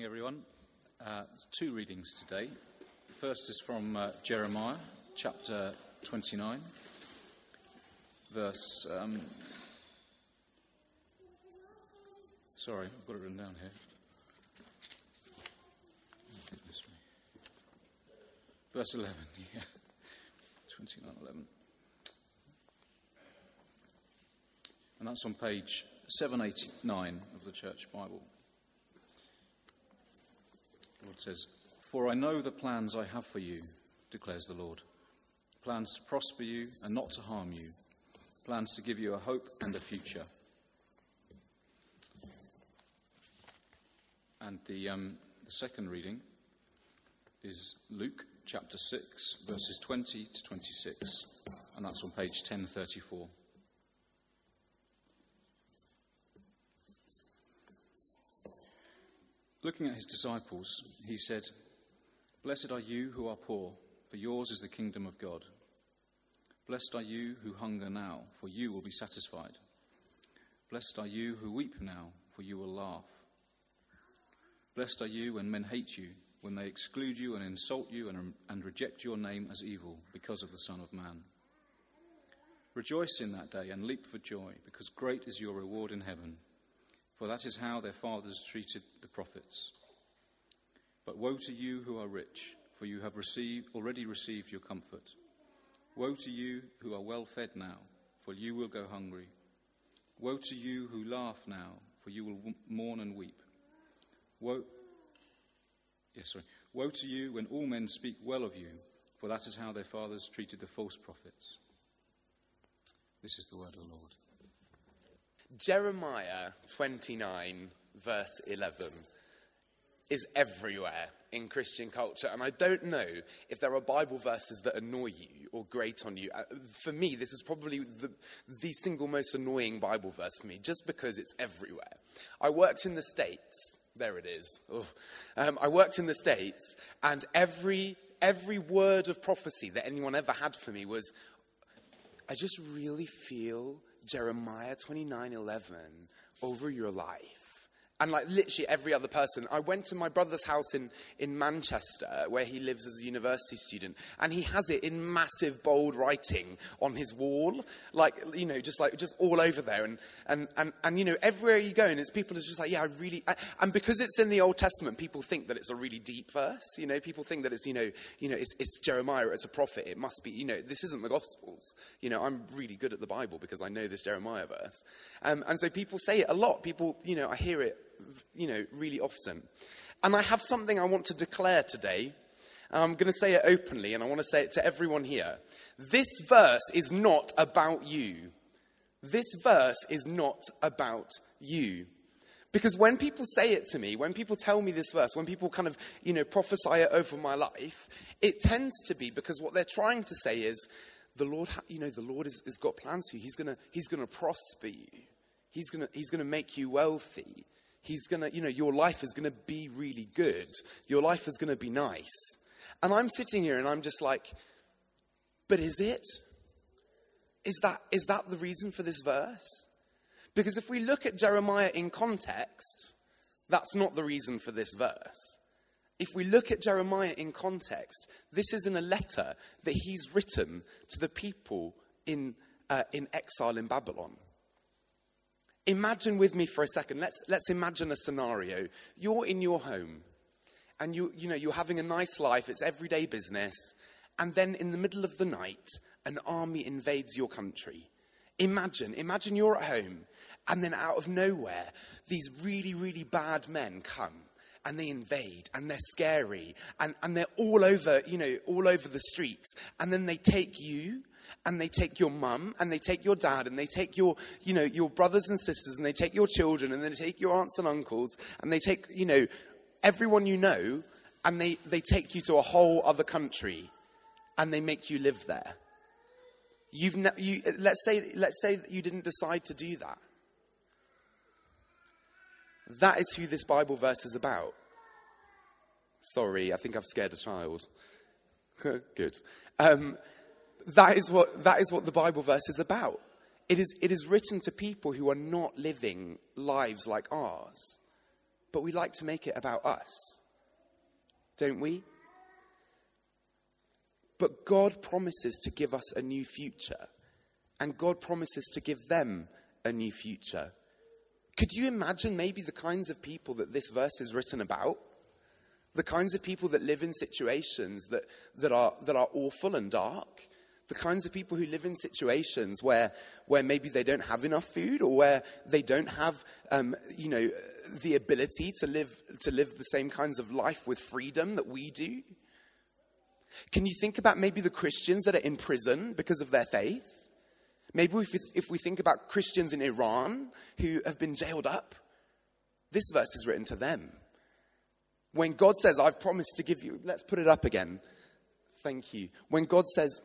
Everyone. There's two readings today. The first is from Jeremiah, chapter 29, verse... sorry, I've got it written down here. Verse 11, yeah. 29:11. And that's on page 789 of the Church Bible. The Lord says, "For I know the plans I have for you, declares the Lord. Plans to prosper you and not to harm you. Plans to give you a hope and a future." And the second reading is Luke chapter 6, verses 20 to 26. And that's on page 1034. Looking at his disciples, he said, "Blessed are you who are poor, for yours is the kingdom of God. Blessed are you who hunger now, for you will be satisfied. Blessed are you who weep now, for you will laugh. Blessed are you when men hate you, when they exclude you and insult you and reject your name as evil because of the Son of Man. Rejoice in that day and leap for joy, because great is your reward in heaven. For that is how their fathers treated the prophets. But woe to you who are rich, for you have already received your comfort. Woe to you who are well fed now, for you will go hungry. Woe to you who laugh now, for you will mourn and weep. Woe to you when all men speak well of you, for that is how their fathers treated the false prophets." This is the word of the Lord. Jeremiah 29, verse 11, is everywhere in Christian culture. And I don't know if there are Bible verses that annoy you or grate on you. For me, this is probably the single most annoying Bible verse for me, just because it's everywhere. I worked in the States. There it is. I worked in the States, and every word of prophecy that anyone ever had for me was, I just really feel Jeremiah 29:11 over your life. And like literally every other person. I went to my brother's house in Manchester, where he lives as a university student, and he has it in massive bold writing on his wall, just all over there. And everywhere you go, and it's people are just like, yeah, and because it's in the Old Testament, people think that it's a really deep verse. People think that it's it's Jeremiah, it's a prophet. It must be, this isn't the Gospels. I'm really good at the Bible because I know this Jeremiah verse. And so people say it a lot. People, I hear it really often. And I have something I want to declare today. I'm going to say it openly, and I want to say it to everyone here. This verse is not about you. This verse is not about you. Because when people say it to me, when people tell me this verse, when people kind of, prophesy it over my life, it tends to be because what they're trying to say is, the Lord, the Lord has got plans for you. He's going to prosper you. He's going to make you wealthy. He's going to, your life is going to be really good. Your life is going to be nice. And I'm sitting here and I'm just like, but is it? Is that the reason for this verse? Because if we look at Jeremiah in context, that's not the reason for this verse. If we look at Jeremiah in context, this isn't a letter that he's written to the people in exile in Babylon. Imagine with me for a second. Let's imagine a scenario. You're in your home, and you're having a nice life. It's everyday business, and then in the middle of the night, an army invades your country. Imagine you're at home, and then out of nowhere, these really, really bad men come, and they invade, and they're scary, and they're all over the streets, and then they take you. And they take your mum, and they take your dad, and they take your brothers and sisters, and they take your children, and they take your aunts and uncles, and they take, everyone and they take you to a whole other country, and they make you live there. Let's say that you didn't decide to do that. That is who this Bible verse is about. Sorry, I think I've scared a child. Good. That is what the Bible verse is about. It is written to people who are not living lives like ours. but we like to make it about us, don't we? But God promises to give us a new future, and God promises to give them a new future. Could you imagine maybe the kinds of people that this verse is written about? The kinds of people that live in situations that are awful and dark? The kinds of people who live in situations where maybe they don't have enough food, or where they don't have, the ability to live the same kinds of life with freedom that we do? Can you think about maybe the Christians that are in prison because of their faith? Maybe if we think about Christians in Iran who have been jailed up, this verse is written to them. When God says, I've promised to give you, let's put it up again. Thank you. When God says,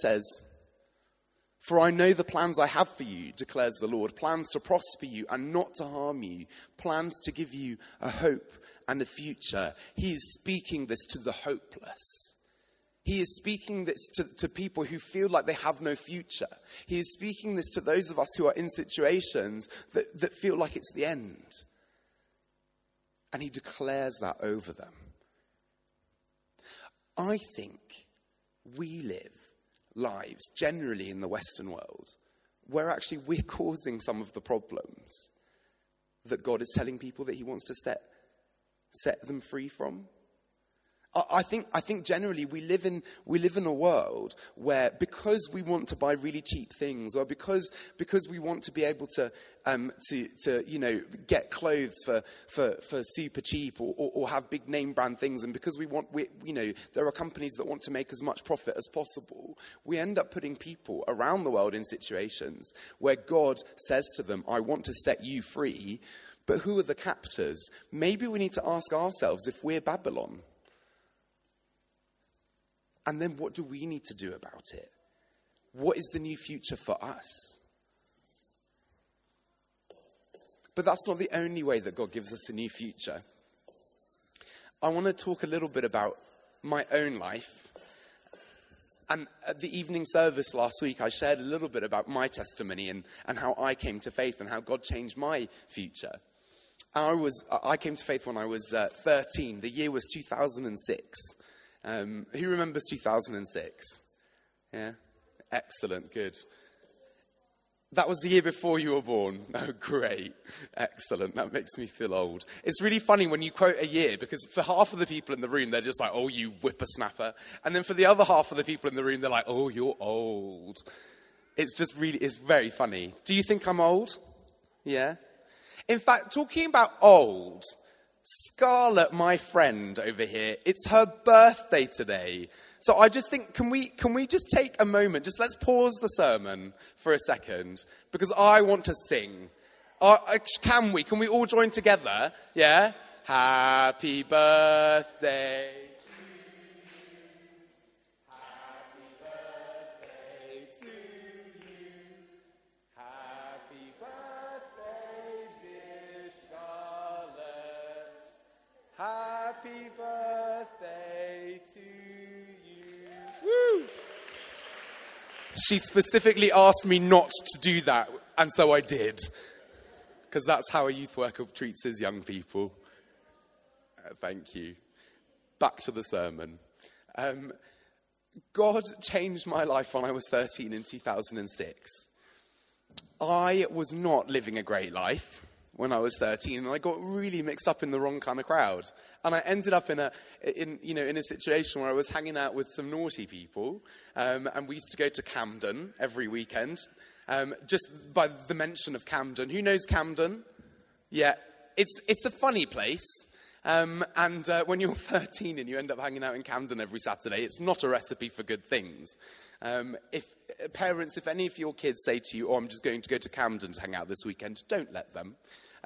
for I know the plans I have for you, declares the Lord, plans to prosper you and not to harm you, plans to give you a hope and a future. He is speaking this to the hopeless. He is speaking this to people who feel like they have no future. He is speaking this to those of us who are in situations that feel like it's the end. And he declares that over them. I think we live lives, generally in the Western world, where actually we're causing some of the problems that God is telling people that he wants to set them free from. I think generally we live in a world where, because we want to buy really cheap things, or because we want to be able to get clothes for super cheap, or have big name brand things, and because there are companies that want to make as much profit as possible, we end up putting people around the world in situations where God says to them, I want to set you free, but who are the captors? Maybe we need to ask ourselves if we're Babylon. And then what do we need to do about it? What is the new future for us? But that's not the only way that God gives us a new future. I want to talk a little bit about my own life. And at the evening service last week, I shared a little bit about my testimony and how I came to faith and how God changed my future. I came to faith when I was 13. The year was 2006. Who remembers 2006? Yeah? Excellent, good. That was the year before you were born. Oh, great. Excellent. That makes me feel old. It's really funny when you quote a year, because for half of the people in the room, they're just like, oh, you whippersnapper. And then for the other half of the people in the room, they're like, oh, you're old. It's very funny. Do you think I'm old? Yeah? In fact, talking about old, Scarlett, my friend over here, it's her birthday today. So I just think, can we just take a moment, let's pause the sermon for a second, because I want to sing. Can we all join together? Yeah? Happy birthday. Happy birthday to you. Woo! She specifically asked me not to do that, and so I did. Because that's how a youth worker treats his young people. Thank you. Back to the sermon. God changed my life when I was 13 in 2006. I was not living a great life when I was 13, and I got really mixed up in the wrong kind of crowd. And I ended up in a situation where I was hanging out with some naughty people, and we used to go to Camden every weekend. Just by the mention of Camden, who knows Camden? Yeah, it's a funny place. And when you're 13 and you end up hanging out in Camden every Saturday, it's not a recipe for good things. If parents, if any of your kids say to you, oh, I'm just going to go to Camden to hang out this weekend, don't let them.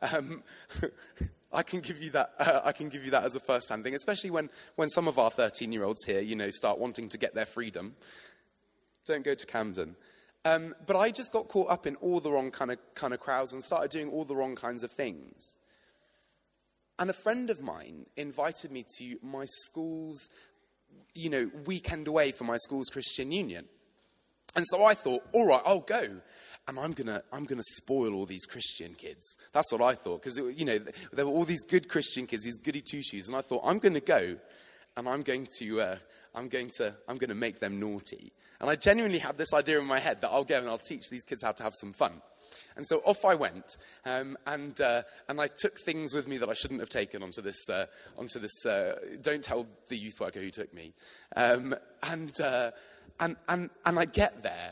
I can give you that as a first-hand thing, especially when some of our 13-year-olds here, start wanting to get their freedom. Don't go to Camden. But I just got caught up in all the wrong kind of crowds and started doing all the wrong kinds of things. And a friend of mine invited me to my school's, weekend away for my school's Christian Union. And so I thought, all right, I'll go. And I'm gonna spoil all these Christian kids. That's what I thought. Because, there were all these good Christian kids, these goody two-shoes. And I thought, I'm going to go and I'm going to make them naughty. And I genuinely had this idea in my head that I'll go and I'll teach these kids how to have some fun. And so off I went, and I took things with me that I shouldn't have taken onto this. Don't tell the youth worker who took me. And I get there,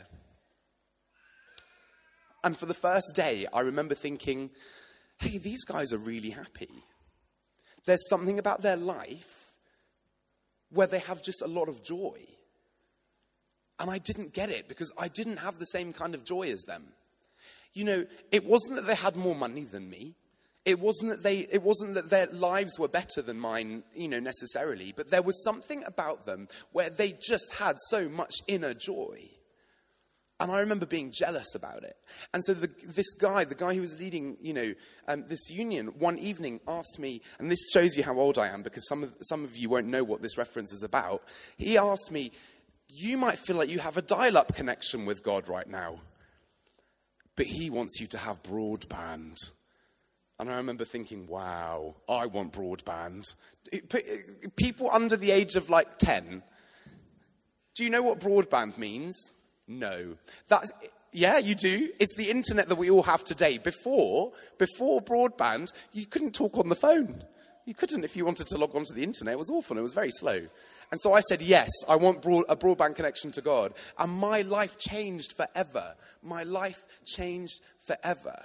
and for the first day, I remember thinking, "Hey, these guys are really happy. There's something about their life where they have just a lot of joy." And I didn't get it because I didn't have the same kind of joy as them. It wasn't that they had more money than me. It wasn't that their lives were better than mine, necessarily. But there was something about them where they just had so much inner joy. And I remember being jealous about it. And so the guy who was leading, this union, one evening asked me, and this shows you how old I am because some of you won't know what this reference is about. He asked me, "You might feel like you have a dial-up connection with God right now, but he wants you to have broadband." And I remember thinking, wow, I want broadband. People under the age of 10, do you know what broadband means? No. Yeah, you do. It's the internet that we all have today. Before broadband, you couldn't talk on the phone. You couldn't if you wanted to log onto the internet. It was awful. It was very slow. And so I said, yes, I want a broadband connection to God. And my life changed forever. My life changed forever.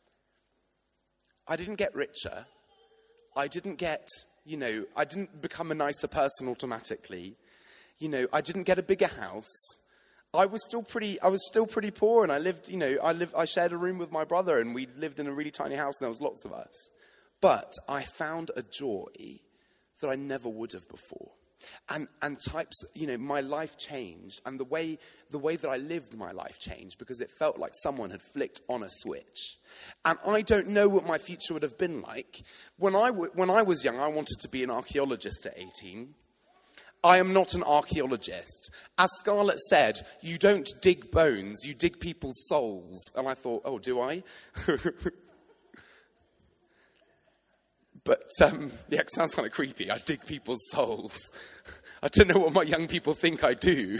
I didn't get richer. I didn't I didn't become a nicer person automatically. I didn't get a bigger house. I was still pretty poor, and I shared a room with my brother, and we lived in a really tiny house, and there was lots of us. But I found a joy that I never would have before. And my life changed, and the way that I lived my life changed because it felt like someone had flicked on a switch. And I don't know what my future would have been like. When I was young, I wanted to be an archaeologist at 18. I am not an archaeologist. As Scarlett said, you don't dig bones, you dig people's souls. And I thought, oh, do I? But, it sounds kind of creepy. I dig people's souls. I don't know what my young people think I do.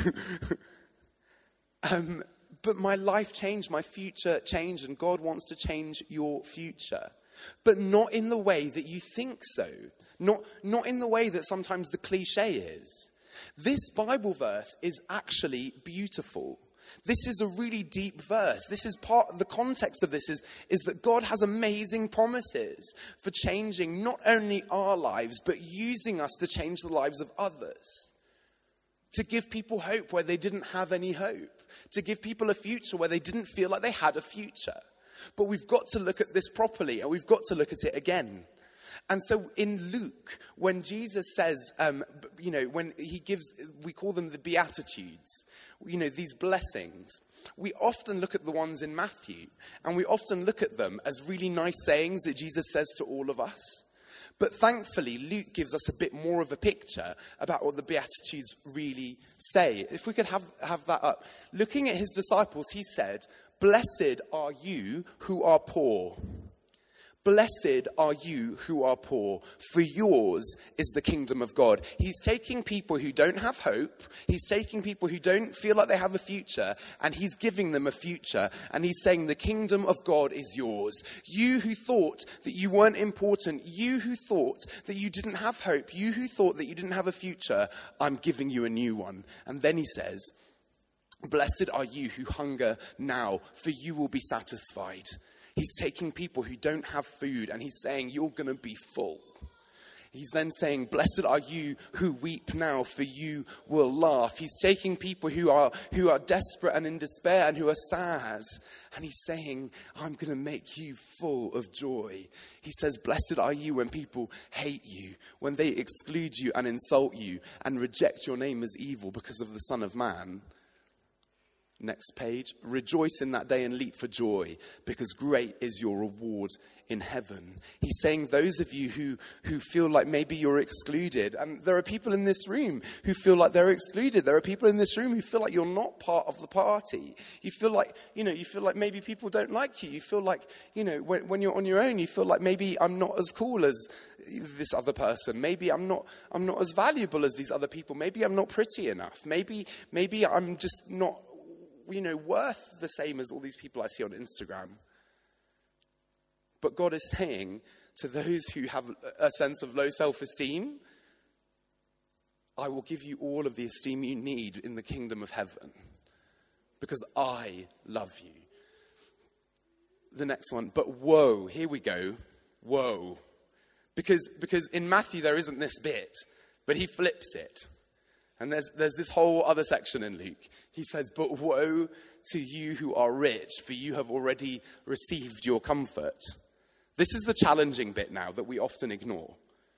But my life changed, my future changed, and God wants to change your future. But not in the way that you think so. Not in the way that sometimes the cliche is. This Bible verse is actually beautiful. This is a really deep verse. This is the context of this is that God has amazing promises for changing not only our lives, but using us to change the lives of others. To give people hope where they didn't have any hope. To give people a future where they didn't feel like they had a future. But we've got to look at this properly, and we've got to look at it again. And so in Luke, when Jesus says, when he gives, we call them the Beatitudes, these blessings, we often look at the ones in Matthew, and we often look at them as really nice sayings that Jesus says to all of us. But thankfully, Luke gives us a bit more of a picture about what the Beatitudes really say. If we could have that up. Looking at his disciples, he said, "Blessed are you who are poor. Blessed are you who are poor, for yours is the kingdom of God." He's taking people who don't have hope. He's taking people who don't feel like they have a future, and he's giving them a future. And he's saying the kingdom of God is yours. You who thought that you weren't important, you who thought that you didn't have hope, you who thought that you didn't have a future, I'm giving you a new one. And then he says, "Blessed are you who hunger now, for you will be satisfied." He's taking people who don't have food and he's saying, you're going to be full. He's then saying, "Blessed are you who weep now, for you will laugh." He's taking people who are desperate and in despair and who are sad. And he's saying, I'm going to make you full of joy. He says, "Blessed are you when people hate you, when they exclude you and insult you and reject your name as evil because of the Son of Man." Next page. Rejoice in that day and leap for joy, because great is your reward in heaven. He's saying those of you who feel like maybe you're excluded, and there are people in this room who feel like they're excluded. There are people in this room who feel like you're not part of the party. You feel like maybe people don't like you. You feel like, when you're on your own, you feel like maybe I'm not as cool as this other person. Maybe I'm not as valuable as these other people. Maybe I'm not pretty enough. Maybe I'm just not worth the same as all these people I see on Instagram. But God is saying to those who have a sense of low self-esteem, I will give you all of the esteem you need in the kingdom of heaven, because I love you. The next one, but woe, here we go, woe. Because in Matthew there isn't this bit, but he flips it. And there's this whole other section in Luke. He says, but woe to you who are rich, for you have already received your comfort. This is the challenging bit now that we often ignore.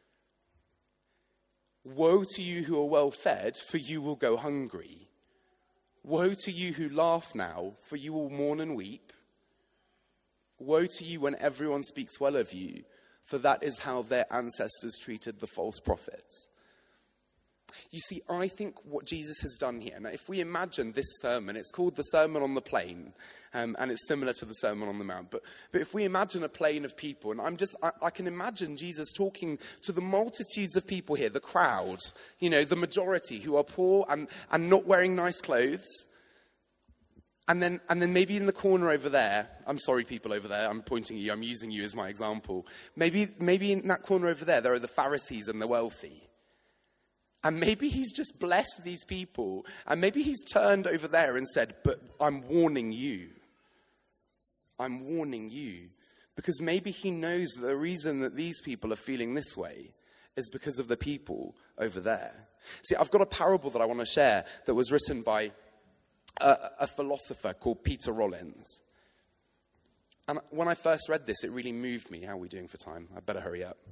Woe to you who are well fed, for you will go hungry. Woe to you who laugh now, for you will mourn and weep. Woe to you when everyone speaks well of you, for that is how their ancestors treated the false prophets. You see, I think what Jesus has done here, now if we imagine this sermon, it's called the Sermon on the Plain, and it's similar to the Sermon on the Mount, but if we imagine a plain of people, and I can imagine Jesus talking to the multitudes of people here, the crowd, the majority who are poor and not wearing nice clothes, and then maybe in the corner over there, I'm sorry people over there, I'm pointing at you, I'm using you as my example, maybe in that corner over there are the Pharisees and the wealthy. And maybe he's just blessed these people. And maybe he's turned over there and said, but I'm warning you. I'm warning you. Because maybe he knows that the reason that these people are feeling this way is because of the people over there. See, I've got a parable that I want to share that was written by a philosopher called Peter Rollins. And when I first read this, it really moved me. How are we doing for time? I better hurry up.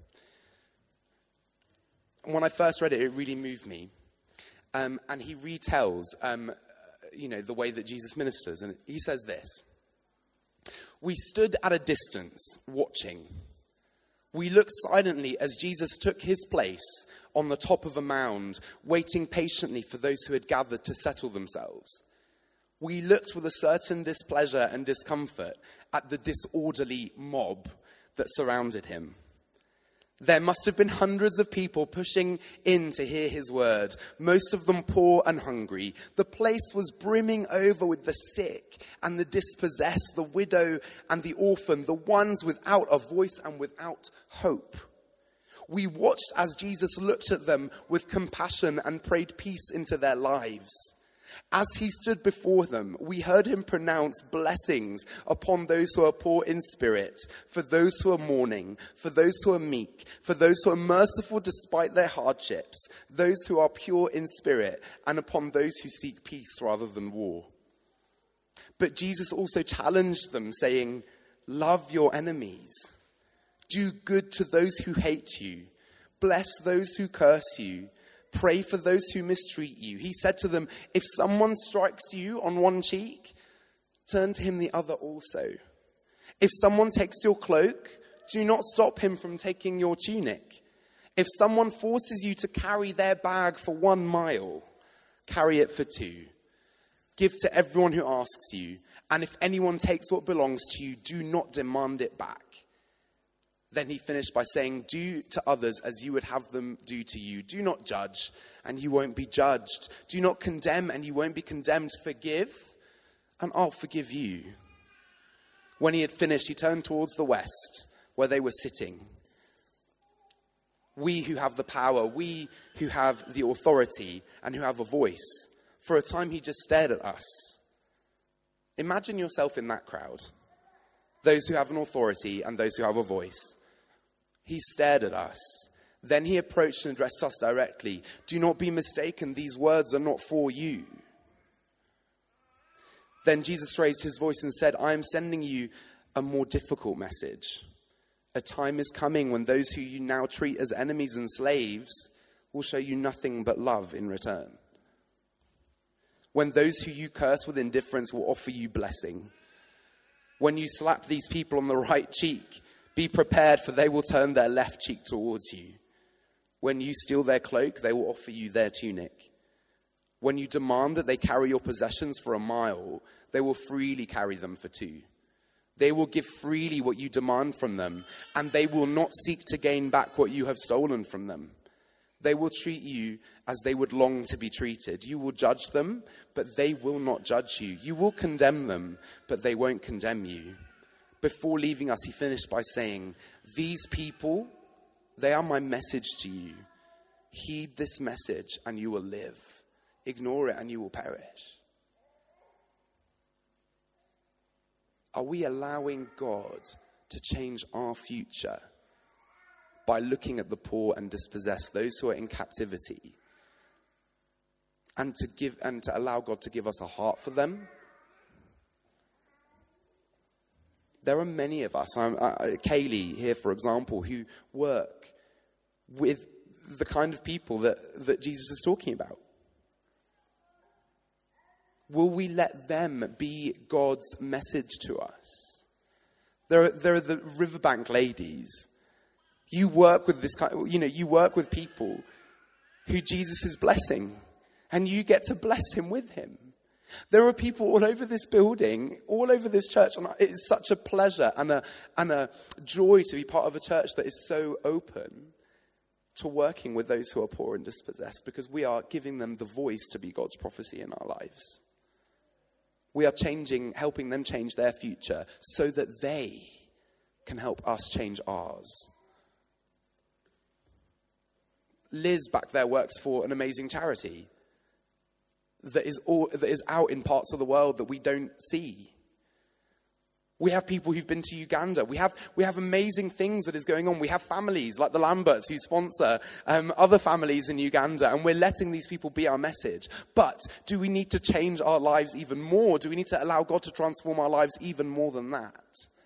When I first read it, it really moved me. And he retells, the way that Jesus ministers. And he says this. We stood at a distance, watching. We looked silently as Jesus took his place on the top of a mound, waiting patiently for those who had gathered to settle themselves. We looked with a certain displeasure and discomfort at the disorderly mob that surrounded him. There must have been hundreds of people pushing in to hear his word, most of them poor and hungry. The place was brimming over with the sick and the dispossessed, the widow and the orphan, the ones without a voice and without hope. We watched as Jesus looked at them with compassion and prayed peace into their lives. As he stood before them, we heard him pronounce blessings upon those who are poor in spirit, for those who are mourning, for those who are meek, for those who are merciful despite their hardships, those who are pure in spirit, and upon those who seek peace rather than war. But Jesus also challenged them, saying, love your enemies. Do good to those who hate you. Bless those who curse you. Pray for those who mistreat you. He said to them, if someone strikes you on one cheek, turn to him the other also. If someone takes your cloak, do not stop him from taking your tunic. If someone forces you to carry their bag for 1 mile, carry it for 2. Give to everyone who asks you, and if anyone takes what belongs to you, do not demand it back. Then he finished by saying, do to others as you would have them do to you. Do not judge, and you won't be judged. Do not condemn, and you won't be condemned. Forgive, and I'll forgive you. When he had finished, he turned towards the west, where they were sitting. We who have the power, we who have the authority, and who have a voice. For a time, he just stared at us. Imagine yourself in that crowd. Those who have an authority and those who have a voice. He stared at us. Then he approached and addressed us directly. Do not be mistaken, these words are not for you. Then Jesus raised his voice and said, I am sending you a more difficult message. A time is coming when those who you now treat as enemies and slaves will show you nothing but love in return. when those who you curse with indifference will offer you blessing. When you slap these people on the right cheek, be prepared, for they will turn their left cheek towards you. When you steal their cloak, they will offer you their tunic. When you demand that they carry your possessions for a mile, they will freely carry them for 2. They will give freely what you demand from them, and they will not seek to gain back what you have stolen from them. They will treat you as they would long to be treated. You will judge them, but they will not judge you. You will condemn them, but they won't condemn you. Before leaving us, he finished by saying, these people, they are my message to you. Heed this message and you will live. Ignore it and you will perish. Are we allowing God to change our future by looking at the poor and dispossessed, those who are in captivity, and to allow God to give us a heart for them? There are many of us, Kaylee here, for example, who work with the kind of people that Jesus is talking about. Will we let them be God's message to us? There are the riverbank ladies. You work with you work with people who Jesus is blessing, and you get to bless him with him. There are people all over this building, all over this church, and it is such a pleasure and a joy to be part of a church that is so open to working with those who are poor and dispossessed, because we are giving them the voice to be God's prophecy in our lives. We are helping them change their future so that they can help us change ours. Liz back there works for an amazing charity that is out in parts of the world that we don't see. We have people who've been to Uganda. We have amazing things that is going on. We have families like the Lamberts who sponsor other families in Uganda, and we're letting these people be our message. But do we need to change our lives even more? Do we need to allow God to transform our lives even more than that?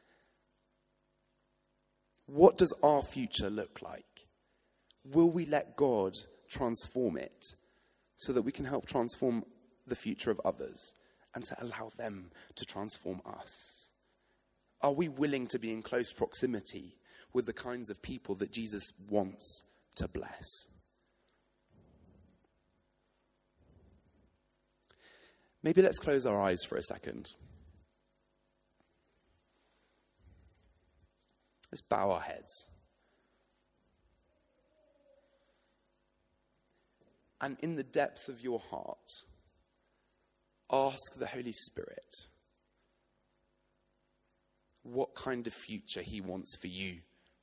What does our future look like? Will we let God transform it so that we can help transform the future of others and to allow them to transform us? Are we willing to be in close proximity with the kinds of people that Jesus wants to bless? Maybe let's close our eyes for a second. Let's bow our heads. And in the depth of your heart, ask the Holy Spirit what kind of future he wants for you.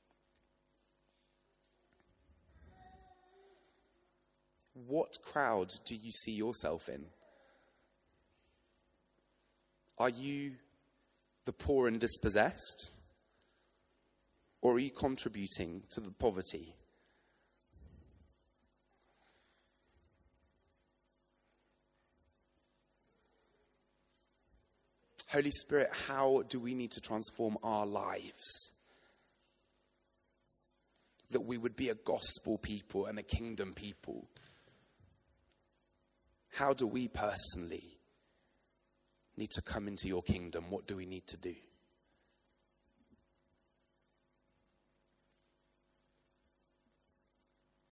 What crowd do you see yourself in? Are you the poor and dispossessed? Or are you contributing to the poverty? Holy Spirit, how do we need to transform our lives that we would be a gospel people and a kingdom people? How do we personally need to come into your kingdom? What do we need to do?